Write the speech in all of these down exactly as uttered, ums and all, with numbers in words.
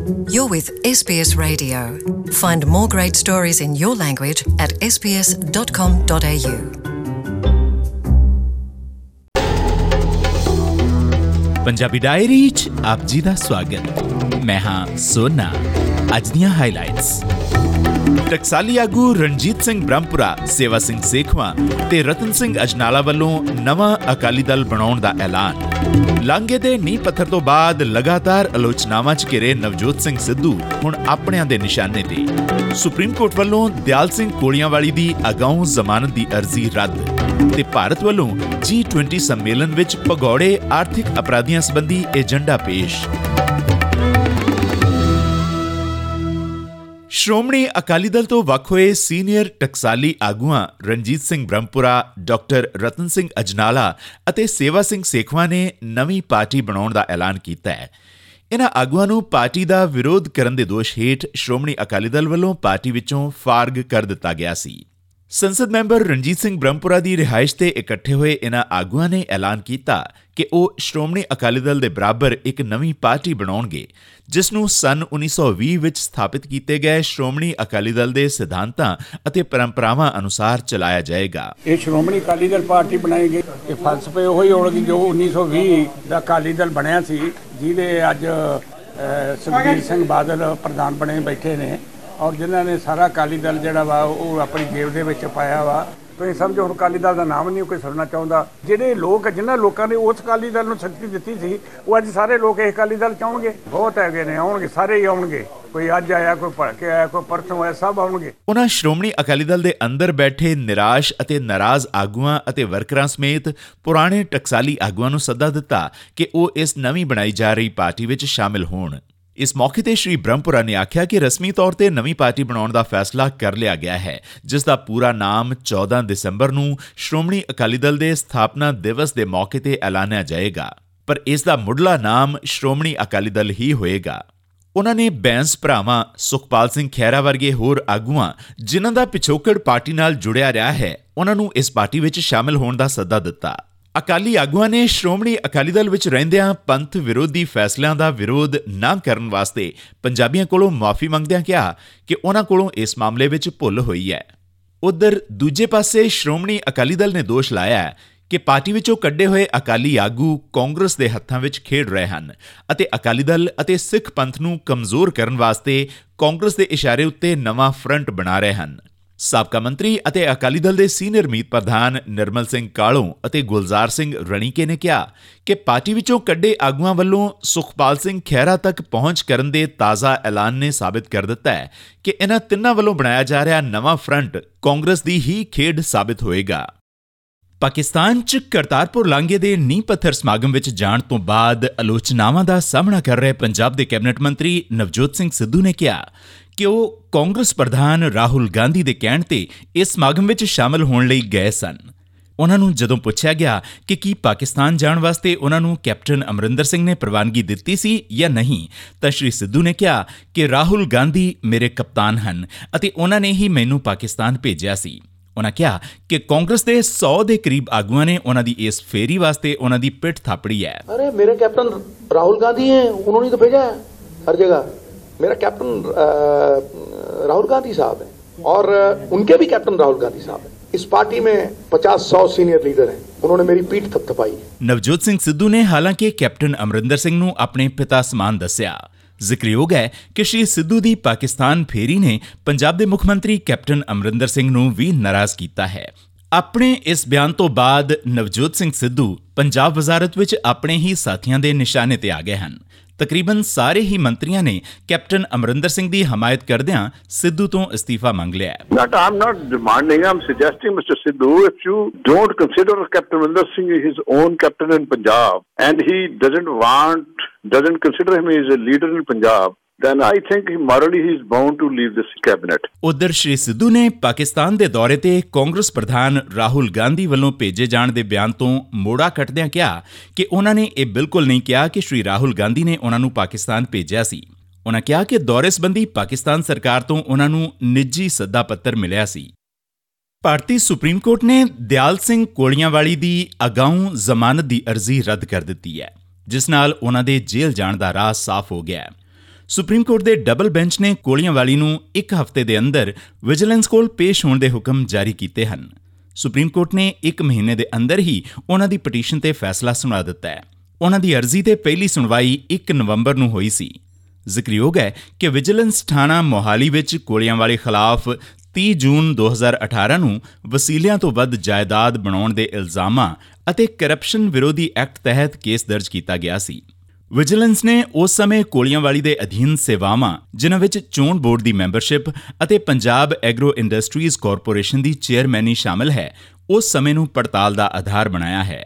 You're with S B S Radio. Find more great stories in your language at s b s dot com dot a u. Punjabi diary 'ਚ ਆਪ ਜੀ ਦਾ ਸਵਾਗਤ। ਮੈਂ ਹਾਂ ਸੋਨਾ। ਅੱਜ ਦੀਆਂ ਹਾਈਲਾਈਟਸ। ਟਕਸਾਲੀ ਆਗੂ ਰਣਜੀਤ ਸਿੰਘ ਬ੍ਰਹਮਪੁਰਾ, ਸੇਵਾ ਸਿੰਘ ਸੇਖਵਾਂ ਤੇ ਰਤਨ ਸਿੰਘ ਅਜਨਾਲਾ ਵੱਲੋਂ ਨਵਾਂ ਅਕਾਲੀ ਦਲ ਬਣਾਉਣ ਦਾ ਐਲਾਨ। ਲਾਂਘੇ ਦੇ ਨੀਂਹ ਪੱਥਰ ਤੋਂ ਬਾਅਦ ਲਗਾਤਾਰ ਆਲੋਚਨਾਵਾਂ 'ਚ ਘਿਰੇ ਨਵਜੋਤ ਸਿੰਘ ਸਿੱਧੂ ਹੁਣ ਆਪਣਿਆਂ ਦੇ ਨਿਸ਼ਾਨੇ ਤੇ। ਸੁਪਰੀਮ ਕੋਰਟ ਵੱਲੋਂ ਦਿਆਲ ਸਿੰਘ ਕੋਲੀਆਂਵਾਲੀ ਦੀ ਅਗਾਊਂ ਜ਼ਮਾਨਤ ਦੀ ਅਰਜ਼ੀ ਰੱਦ ਤੇ ਭਾਰਤ ਵੱਲੋਂ ਜੀ ਟਵੰਟੀ ਸੰਮੇਲਨ ਵਿੱਚ ਭਗੌੜੇ ਆਰਥਿਕ ਅਪਰਾਧੀਆਂ ਸੰਬੰਧੀ ਏਜੰਡਾ ਪੇਸ਼। ਸ਼੍ਰੋਮਣੀ ਅਕਾਲੀ ਦਲ ਤੋਂ ਵੱਖ ਹੋਏ ਸੀਨੀਅਰ ਟਕਸਾਲੀ ਆਗੂਆਂ ਰਣਜੀਤ ਸਿੰਘ ਬ੍ਰਹਮਪੁਰਾ, ਡਾਕਟਰ ਰਤਨ ਸਿੰਘ ਅਜਨਾਲਾ ਅਤੇ ਸੇਵਾ ਸਿੰਘ ਸੇਖਵਾਂ ਨੇ ਨਵੀਂ ਪਾਰਟੀ ਬਣਾਉਣ ਦਾ ਐਲਾਨ ਕੀਤਾ ਹੈ। ਇਨ੍ਹਾਂ ਆਗੂਆਂ ਨੂੰ ਪਾਰਟੀ ਦਾ ਵਿਰੋਧ ਕਰਨ ਦੇ ਦੋਸ਼ ਹੇਠ ਸ਼੍ਰੋਮਣੀ ਅਕਾਲੀ ਦਲ ਵੱਲੋਂ ਪਾਰਟੀ ਵਿੱਚੋਂ ਫਾਰਗ ਕਰ ਦਿੱਤਾ ਗਿਆ ਸੀ। ਸੰਸਦ ਮੈਂਬਰ ਰਣਜੀਤ ਸਿੰਘ ਬ੍ਰਹਮਪੁਰਾ ਦੀ ਰਿਹਾਇਸ਼ ਤੇ ਇਕੱਠੇ ਹੋਏ ਇਨ੍ਹਾਂ ਆਗੂਆਂ ਨੇ ਐਲਾਨ ਕੀਤਾ ਕਿ ਉਹ ਸ਼੍ਰੋਮਣੀ ਅਕਾਲੀ ਦਲ ਦੇ ਬਰਾਬਰ ਇੱਕ ਨਵੀਂ ਪਾਰਟੀ ਬਣਾਉਣਗੇ, ਜਿਸ ਨੂੰ ਸੰਨ ਉੱਨੀ ਸੌ ਵੀਹ ਵਿੱਚ ਸਥਾਪਿਤ ਕੀਤੇ ਗਏ ਸ਼੍ਰੋਮਣੀ ਅਕਾਲੀ ਦਲ ਦੇ ਸਿਧਾਂਤਾਂ ਅਤੇ ਪਰੰਪਰਾਵਾਂ ਅਨੁਸਾਰ ਚਲਾਇਆ ਜਾਏਗਾ। ਇਹ ਸ਼੍ਰੋਮਣੀ ਅਕਾਲੀ ਦਲ ਪਾਰਟੀ ਬਣਾਈ ਗਈ। ਇਹ ਫਲਸਫੇ ਉਹੀ ਹੋਣਗੇ ਜੋ ਉੱਨੀ ਸੌ ਵੀਹ ਦਾ ਅਕਾਲੀ ਦਲ ਬਣਿਆ ਸੀ, ਜਿਹਦੇ ਅੱਜ ਸੁਖਬੀਰ ਸਿੰਘ ਬਾਦਲ ਪ੍ਰਧਾਨ ਬਣੇ ਬੈਠੇ ਨੇ ਔਰ ਜਿਨ੍ਹਾਂ ਨੇ ਸਾਰਾ ਅਕਾਲੀ ਦਲ ਜਿਹੜਾ ਵਾ ਉਹ ਆਪਣੀ ਜੇਬ ਦੇ ਵਿੱਚ ਪਾਇਆ ਵਾ। ਤੁਸੀਂ ਸਮਝੋ ਹੁਣ ਅਕਾਲੀ ਦਲ ਦਾ ਨਾਮ ਨਹੀਂ ਕੋਈ ਸੁਣਨਾ ਚਾਹੁੰਦਾ। ਜਿਹੜੇ ਲੋਕ ਜਿਨ੍ਹਾਂ ਲੋਕਾਂ ਨੇ ਉਸ ਅਕਾਲੀ ਦਲ ਨੂੰ ਸ਼ਕਤੀ ਦਿੱਤੀ ਸੀ, ਉਹ ਅੱਜ ਸਾਰੇ ਲੋਕ ਇਹ ਅਕਾਲੀ ਦਲ ਚਾਹੁੰਗੇ। ਬਹੁਤ ਹੈਗੇ ਨੇ, ਆਉਣਗੇ, ਸਾਰੇ ਹੀ ਆਉਣਗੇ। ਕੋਈ ਅੱਜ ਆਇਆ, ਕੋਈ ਭੜ ਕੇ ਆਇਆ, ਕੋਈ ਪਰਸੋਂ ਆਇਆ, ਸਭ ਆਉਣਗੇ। ਉਨ੍ਹਾਂ ਸ਼੍ਰੋਮਣੀ ਅਕਾਲੀ ਦਲ ਦੇ ਅੰਦਰ ਬੈਠੇ ਨਿਰਾਸ਼ ਅਤੇ ਨਾਰਾਜ਼ ਆਗੂਆਂ ਅਤੇ ਵਰਕਰਾਂ ਸਮੇਤ ਪੁਰਾਣੇ ਟਕਸਾਲੀ ਆਗੂਆਂ ਨੂੰ ਸੱਦਾ ਦਿੱਤਾ ਕਿ ਉਹ ਇਸ ਨਵੀਂ ਬਣਾਈ ਜਾ ਰਹੀ ਪਾਰਟੀ ਵਿੱਚ ਸ਼ਾਮਿਲ ਹੋਣ। ਇਸ ਮੌਕੇ ਤੇ ਸ਼੍ਰੀ ਬ੍ਰਹਮਪੁਰਾ ਨੇ ਆਖਿਆ ਕਿ ਰਸਮੀ ਤੌਰ ਤੇ ਨਵੀਂ ਪਾਰਟੀ ਬਣਾਉਣ ਦਾ ਫੈਸਲਾ ਕਰ ਲਿਆ ਗਿਆ ਹੈ, ਜਿਸ ਦਾ ਪੂਰਾ ਨਾਮ ਚੌਦਾਂ ਦਸੰਬਰ ਨੂੰ ਸ਼੍ਰੋਮਣੀ ਅਕਾਲੀ ਦਲ ਦੇ ਸਥਾਪਨਾ ਦਿਵਸ ਦੇ ਮੌਕੇ ਤੇ ਐਲਾਨਿਆ ਜਾਏਗਾ, ਪਰ ਇਸ ਦਾ ਮੁੱਢਲਾ ਨਾਮ ਸ਼੍ਰੋਮਣੀ ਅਕਾਲੀ ਦਲ ਹੀ ਹੋਏਗਾ। ਉਨ੍ਹਾਂ ਨੇ ਬੈਂਸ ਭਰਾਵਾਂ ਸੁਖਪਾਲ ਸਿੰਘ ਖਹਿਰਾ ਵਰਗੇ ਹੋਰ ਆਗੂਆਂ, ਜਿਨ੍ਹਾਂ ਦਾ ਪਿਛੋਕੜ ਪਾਰਟੀ ਨਾਲ ਜੁੜਿਆ ਰਿਹਾ ਹੈ, ਉਨ੍ਹਾਂ ਨੂੰ ਇਸ ਪਾਰਟੀ ਵਿੱਚ ਸ਼ਾਮਿਲ ਹੋਣ ਦਾ ਸੱਦਾ ਦਿੱਤਾ। ਅਕਾਲੀ ਆਗੂਆਂ ਨੇ ਸ਼੍ਰੋਮਣੀ ਅਕਾਲੀ ਦਲ ਵਿੱਚ ਰਹਿੰਦਿਆਂ ਪੰਥ ਵਿਰੋਧੀ ਫੈਸਲਿਆਂ ਦਾ ਵਿਰੋਧ ਨਾ ਕਰਨ ਵਾਸਤੇ ਪੰਜਾਬੀਆਂ ਕੋਲੋਂ ਮੁਆਫ਼ੀ ਮੰਗਦਿਆਂ ਕਿਹਾ ਕਿ ਉਨ੍ਹਾਂ ਕੋਲੋਂ ਇਸ ਮਾਮਲੇ ਵਿੱਚ ਭੁੱਲ ਹੋਈ ਹੈ। ਉਧਰ ਦੂਜੇ ਪਾਸੇ ਸ਼੍ਰੋਮਣੀ ਅਕਾਲੀ ਦਲ ਨੇ ਦੋਸ਼ ਲਾਇਆ ਕਿ ਪਾਰਟੀ ਵਿੱਚੋਂ ਕੱਢੇ ਹੋਏ ਅਕਾਲੀ ਆਗੂ ਕਾਂਗਰਸ ਦੇ ਹੱਥਾਂ ਵਿੱਚ ਖੇਡ ਰਹੇ ਹਨ ਅਤੇ ਅਕਾਲੀ ਦਲ ਅਤੇ ਸਿੱਖ ਪੰਥ ਨੂੰ ਕਮਜ਼ੋਰ ਕਰਨ ਵਾਸਤੇ ਕਾਂਗਰਸ ਦੇ ਇਸ਼ਾਰੇ ਉੱਤੇ ਨਵਾਂ ਫਰੰਟ ਬਣਾ ਰਹੇ ਹਨ। ਸਾਬਕਾ ਮੰਤਰੀ ਅਤੇ ਅਕਾਲੀ ਦਲ ਦੇ ਸੀਨੀਅਰ ਮੀਤ ਪ੍ਰਧਾਨ ਨਿਰਮਲ ਸਿੰਘ ਕਾਲੋਂ ਅਤੇ ਗੁਲਜ਼ਾਰ ਸਿੰਘ ਰਣੀਕੇ ਨੇ ਕਿਹਾ ਕਿ ਪਾਰਟੀ ਵਿੱਚੋਂ ਕੱਢੇ ਆਗੂਆਂ ਵੱਲੋਂ ਸੁਖਪਾਲ ਸਿੰਘ ਖਹਿਰਾ ਤੱਕ ਪਹੁੰਚ ਕਰਨ ਦੇ ਤਾਜ਼ਾ ਐਲਾਨ ਨੇ ਸਾਬਿਤ ਕਰ ਦਿੱਤਾ ਹੈ ਕਿ ਇਨ੍ਹਾਂ ਤਿੰਨਾਂ ਵੱਲੋਂ ਬਣਾਇਆ ਜਾ ਰਿਹਾ ਨਵਾਂ ਫਰੰਟ ਕਾਂਗਰਸ ਦੀ ਹੀ ਖੇਡ ਸਾਬਿਤ ਹੋਏਗਾ। ਪਾਕਿਸਤਾਨ 'ਚ ਕਰਤਾਰਪੁਰ ਲਾਂਘੇ ਦੇ ਨੀਂਹ ਪੱਥਰ ਸਮਾਗਮ ਵਿੱਚ ਜਾਣ ਤੋਂ ਬਾਅਦ ਆਲੋਚਨਾਵਾਂ ਦਾ ਸਾਹਮਣਾ ਕਰ ਰਹੇ ਪੰਜਾਬ ਦੇ ਕੈਬਨਿਟ ਮੰਤਰੀ ਨਵਜੋਤ ਸਿੰਘ ਸਿੱਧੂ ਨੇ ਕਿਹਾ ਕਿ ਉਹ ਕਾਂਗਰਸ ਪ੍ਰਧਾਨ ਰਾਹੁਲ ਗਾਂਧੀ ਦੇ ਕਹਿਣ ਤੇ ਇਸ ਸਮਾਗਮ ਵਿੱਚ ਸ਼ਾਮਲ ਹੋਣ ਲਈ ਗਏ ਸਨ। ਉਨ੍ਹਾਂ ਨੂੰ ਜਦੋਂ ਪੁੱਛਿਆ ਗਿਆ ਕਿ ਕੀ ਪਾਕਿਸਤਾਨ ਜਾਣ ਵਾਸਤੇ ਉਨ੍ਹਾਂ ਨੂੰ ਕੈਪਟਨ ਅਮਰਿੰਦਰ ਸਿੰਘ ਨੇ ਪ੍ਰਵਾਨਗੀ ਦਿੱਤੀ ਸੀ ਜਾਂ ਨਹੀਂ, ਤਾਂ ਸ਼੍ਰੀ ਸਿੱਧੂ ਨੇ ਕਿਹਾ ਕਿ ਰਾਹੁਲ ਗਾਂਧੀ ਮੇਰੇ ਕਪਤਾਨ ਹਨ ਅਤੇ ਉਨ੍ਹਾਂ ਨੇ ਹੀ ਮੈਨੂੰ ਪਾਕਿਸਤਾਨ ਭੇਜਿਆ ਸੀ। ਉਨ੍ਹਾਂ ਕਿਹਾ ਕਿ ਕਾਂਗਰਸ ਦੇ ਸੌ ਦੇ ਕਰੀਬ ਆਗੂਆਂ ਨੇ ਉਨ੍ਹਾਂ ਦੀ ਇਸ ਫੇਰੀ ਵਾਸਤੇ ਉਨ੍ਹਾਂ ਦੀ ਪਿੱਠ ਥਾਪੜੀ ਹੈ। ਅਰੇ ਮੇਰੇ ਕੈਪਟਨ ਰਾਹੁਲ ਗਾਂਧੀ ਹੈ, ਉਨ੍ਹਾਂ ਨੇ ਤਾਂ ਭੇਜਾ ਹੈ हर जगह। मेरा कैप्टन राहुल गांधी साहब है और उनके भी कैप्टन राहुल गांधी साहब है। इस पार्टी में पचास सौ सीनियर लीडर हैं, उन्होंने मेरी पीठ थपथपाई है। नवजोत सिंह सिद्धू ने हालांकि कैप्टन अमरिंदर सिंह ਨੂੰ ਆਪਣੇ ਪਿਤਾ ਸਮਾਨ ਦੱਸਿਆ। ਜ਼ਿਕਰਯੋਗ ਹੈ ਕਿ ਸ਼੍ਰੀ ਸਿੱਧੂ ਦੀ ਪਾਕਿਸਤਾਨ ਫੇਰੀ ਨੇ ਪੰਜਾਬ ਦੇ ਮੁੱਖ ਮੰਤਰੀ ਕੈਪਟਨ ਅਮਰਿੰਦਰ ਸਿੰਘ ਨੂੰ ਵੀ ਨਾਰਾਜ਼ ਕੀਤਾ ਹੈ। ਆਪਣੇ ਇਸ ਬਿਆਨ ਤੋਂ ਬਾਅਦ ਨਵਜੋਤ ਸਿੰਘ ਸਿੱਧੂ ਪੰਜਾਬ ਵਜ਼ਾਰਤ ਵਿੱਚ ਆਪਣੇ ਹੀ ਸਾਥੀਆਂ ਦੇ ਨਿਸ਼ਾਨੇ ਤੇ ਆ ਗਏ ਹਨ। ਤਕਰੀਬਨ ਸਾਰੇ ਹੀ ਮੰਤਰੀਆਂ ਨੇ ਕੈਪਟਨ ਅਮਰਿੰਦਰ ਸਿੰਘ ਦੀ ਹਮਾਇਤ ਕਰਦਿਆਂ ਸਿੱਧੂ ਤੋਂ ਅਸਤੀਫਾ ਮੰਗ ਲਿਆ ਹੈ। Not, I'm not demanding, I'm suggesting, Mister Sidhu, if you don't consider Captain Amrinder Singh his own captain in Punjab and he doesn't want, doesn't consider him as a leader in Punjab, then I think morally he is bound to leave this cabinet. ਉਧਰ ਸ਼੍ਰੀ ਸਿੱਧੂ ਨੇ ਪਾਕਿਸਤਾਨ ਦੇ ਦੌਰੇ ਤੇ ਕਾਂਗਰਸ ਪ੍ਰਧਾਨ ਰਾਹੁਲ ਗਾਂਧੀ ਵੱਲੋਂ ਭੇਜੇ ਜਾਣ ਦੇ ਬਿਆਨ ਤੋਂ ਮੋੜਾ ਕੱਟਦਿਆਂ ਕਿਹਾ ਕਿ ਉਹਨਾਂ ਨੇ ਇਹ ਬਿਲਕੁਲ ਨਹੀਂ ਕਿਹਾ ਕਿ ਸ਼੍ਰੀ ਰਾਹੁਲ ਗਾਂਧੀ ਨੇ ਉਹਨਾਂ ਨੂੰ ਪਾਕਿਸਤਾਨ ਭੇਜਿਆ ਸੀ। ਉਹਨਾਂ ਕਿਹਾ ਕਿ ਦੌਰੇ ਸੰਬੰਧੀ ਪਾਕਿਸਤਾਨ ਸਰਕਾਰ ਤੋਂ ਉਹਨਾਂ ਨੂੰ ਨਿੱਜੀ ਸੱਦਾ ਪੱਤਰ ਮਿਲਿਆ ਸੀ। ਭਾਰਤੀ ਸੁਪਰੀਮ ਕੋਰਟ ਨੇ ਦਿਆਲ ਸਿੰਘ ਕੋਲੀਆਂਵਾਲੀ ਦੀ ਅਗਾਊਂ ਜ਼ਮਾਨਤ ਦੀ ਅਰਜ਼ੀ ਰੱਦ ਕਰ ਦਿੱਤੀ ਹੈ, ਜਿਸ ਨਾਲ ਉਹਨਾਂ ਦੇ ਜੇਲ੍ਹ ਜਾਣ ਦਾ ਰਾਹ ਸਾਫ਼ ਹੋ ਗਿਆ ਹੈ। ਸੁਪਰੀਮ ਕੋਰਟ ਦੇ ਡਬਲ ਬੈਂਚ ਨੇ ਕੋਲਿਆਂਵਾਲੀ ਨੂੰ ਇੱਕ ਹਫ਼ਤੇ ਦੇ ਅੰਦਰ ਵਿਜੀਲੈਂਸ ਕੋਲ ਪੇਸ਼ ਹੋਣ ਦੇ ਹੁਕਮ ਜਾਰੀ ਕੀਤੇ ਹਨ। ਸੁਪਰੀਮ ਕੋਰਟ ਨੇ ਇੱਕ ਮਹੀਨੇ ਦੇ ਅੰਦਰ ਹੀ ਉਹਨਾਂ ਦੀ ਪਟੀਸ਼ਨ ਤੇ ਫੈਸਲਾ ਸੁਣਾ ਦਿੱਤਾ ਹੈ। ਉਹਨਾਂ ਦੀ ਅਰਜ਼ੀ ਤੇ ਪਹਿਲੀ ਸੁਣਵਾਈ ਇੱਕ ਨਵੰਬਰ ਨੂੰ ਹੋਈ ਸੀ। ਜ਼ਿਕਰਯੋਗ ਹੈ ਕਿ ਵਿਜੀਲੈਂਸ ਥਾਣਾ ਮੋਹਾਲੀ ਵਿੱਚ ਕੋਲਿਆਂਵਾਲੀ ਖਿਲਾਫ ਤੀਹ ਜੂਨ ਦੋ ਹਜ਼ਾਰ ਅਠਾਰਾਂ ਨੂੰ ਵਸੀਲਿਆਂ ਤੋਂ ਵੱਧ ਜਾਇਦਾਦ ਬਣਾਉਣ ਦੇ ਇਲਜ਼ਾਮਾਂ ਅਤੇ ਕਰਪਸ਼ਨ ਵਿਰੋਧੀ ਐਕਟ ਤਹਿਤ ਕੇਸ ਦਰਜ ਕੀਤਾ ਗਿਆ ਸੀ। ਵਿਜੀਲੈਂਸ ਨੇ ਉਸ ਸਮੇਂ ਕੋਲਿਆਂਵਾਲੀ ਦੇ ਅਧੀਨ ਸੇਵਾਵਾਂ, ਜਿਨ੍ਹਾਂ ਵਿੱਚ ਚੋਣ ਬੋਰਡ ਦੀ ਮੈਂਬਰਸ਼ਿਪ ਅਤੇ ਪੰਜਾਬ ਐਗਰੋ ਇੰਡਸਟਰੀਜ਼ ਕਾਰਪੋਰੇਸ਼ਨ ਦੀ ਚੇਅਰਮੈਨੀ ਸ਼ਾਮਲ ਹੈ, ਉਸ ਸਮੇਂ ਨੂੰ ਪੜਤਾਲ ਦਾ ਆਧਾਰ ਬਣਾਇਆ ਹੈ।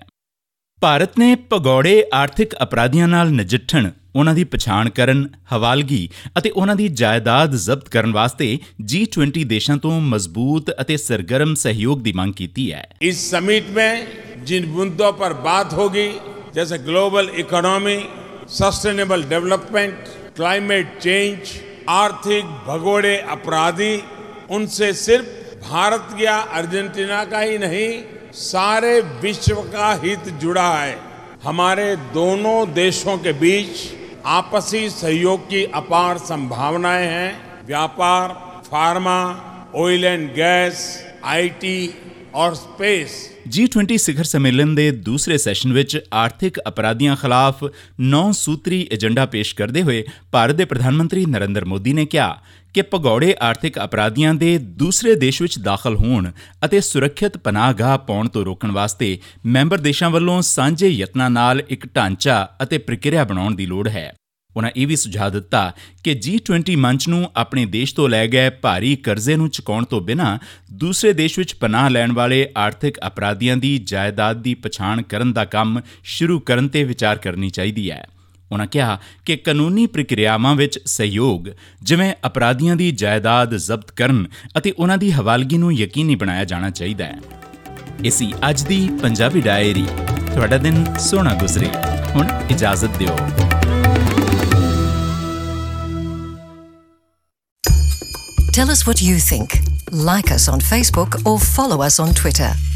ਭਾਰਤ ਨੇ ਭਗੌੜੇ ਆਰਥਿਕ ਅਪਰਾਧੀਆਂ ਨਾਲ ਨਜਿੱਠਣ, ਉਹਨਾਂ ਦੀ ਪਛਾਣ ਕਰਨ, ਹਵਾਲਗੀ ਅਤੇ ਉਹਨਾਂ ਦੀ ਜਾਇਦਾਦ ਜ਼ਬਤ ਕਰਨ ਵਾਸਤੇ ਜੀ ट्वेंटी ਦੇਸ਼ਾਂ ਤੋਂ ਮਜ਼ਬੂਤ ਅਤੇ ਸਰਗਰਮ ਸਹਿਯੋਗ ਦੀ ਮੰਗ ਕੀਤੀ ਹੈ। इस समिट में जिन मुद्दों पर बात होगी, जैसे global economy, sustainable development, climate change, आर्थिक भगोड़े अपराधी, उनसे सिर्फ भारत या अर्जेंटीना का ही नहीं, सारे विश्व का हित जुड़ा है। हमारे दोनों देशों के बीच आपसी सहयोग की अपार संभावनाएं हैं। व्यापार, pharma, oil and gas, IT और स्पेस। ਜੀ ट्वेंटी ਸਿਖਰ ਸੰਮੇਲਨ ਦੇ ਦੂਸਰੇ ਸੈਸ਼ਨ ਵਿੱਚ ਆਰਥਿਕ ਅਪਰਾਧੀਆਂ ਖਿਲਾਫ ਨੌ ਸੂਤਰੀ ਏਜੰਡਾ ਪੇਸ਼ ਕਰਦੇ ਹੋਏ ਭਾਰਤ ਦੇ ਪ੍ਰਧਾਨ ਮੰਤਰੀ ਨਰਿੰਦਰ ਮੋਦੀ ਨੇ ਕਿਹਾ ਕਿ ਭਗੌੜੇ ਆਰਥਿਕ ਅਪਰਾਧੀਆਂ ਦੇ ਦੂਸਰੇ ਦੇਸ਼ ਵਿੱਚ ਦਾਖਲ ਹੋਣ ਅਤੇ ਸੁਰੱਖਿਅਤ ਪਨਾਹਗਾਹ ਪਾਉਣ ਤੋਂ ਰੋਕਣ ਵਾਸਤੇ ਮੈਂਬਰ ਦੇਸ਼ਾਂ ਵੱਲੋਂ ਸਾਂਝੇ ਯਤਨਾਂ ਨਾਲ ਇੱਕ ਢਾਂਚਾ ਅਤੇ ਪ੍ਰਕਿਰਿਆ ਬਣਾਉਣ ਦੀ ਲੋੜ ਹੈ। ਉਨ੍ਹਾਂ ਇਹ ਵੀ ਸੁਝਾਅ ਦਿੱਤਾ ਕਿ ਜੀ ट्वेंटी ਮੰਚ ਨੂੰ ਆਪਣੇ ਦੇਸ਼ ਤੋਂ ਲੈ ਗਏ ਭਾਰੀ ਕਰਜ਼ੇ ਨੂੰ ਚੁਕਾਉਣ ਤੋਂ ਬਿਨਾਂ ਦੂਸਰੇ ਦੇਸ਼ ਵਿੱਚ ਪਨਾਹ ਲੈਣ ਵਾਲੇ ਆਰਥਿਕ ਅਪਰਾਧੀਆਂ ਦੀ ਜਾਇਦਾਦ ਦੀ ਪਛਾਣ ਕਰਨ ਦਾ ਕੰਮ ਸ਼ੁਰੂ ਕਰਨ ਤੇ ਵਿਚਾਰ ਕਰਨੀ ਚਾਹੀਦੀ ਹੈ। ਉਨ੍ਹਾਂ ਕਿਹਾ ਕਿ ਕਾਨੂੰਨੀ ਪ੍ਰਕਿਰਿਆਵਾਂ ਵਿੱਚ ਸਹਿਯੋਗ, ਜਿਵੇਂ ਅਪਰਾਧੀਆਂ ਦੀ ਜਾਇਦਾਦ ਜ਼ਬਤ ਕਰਨ ਅਤੇ ਉਨ੍ਹਾਂ ਦੀ ਹਵਾਲਗੀ ਨੂੰ ਯਕੀਨੀ ਬਣਾਇਆ ਜਾਣਾ ਚਾਹੀਦਾ ਹੈ। ਇਹ ਸੀ ਅੱਜ ਦੀ ਪੰਜਾਬੀ ਡਾਇਰੀ। ਤੁਹਾਡਾ ਦਿਨ ਸੋਹਣਾ ਗੁਜ਼ਰੇ। ਹੁਣ ਇਜਾਜ਼ਤ ਦਿਓ। Tell us what you think. Like us on Facebook or follow us on Twitter.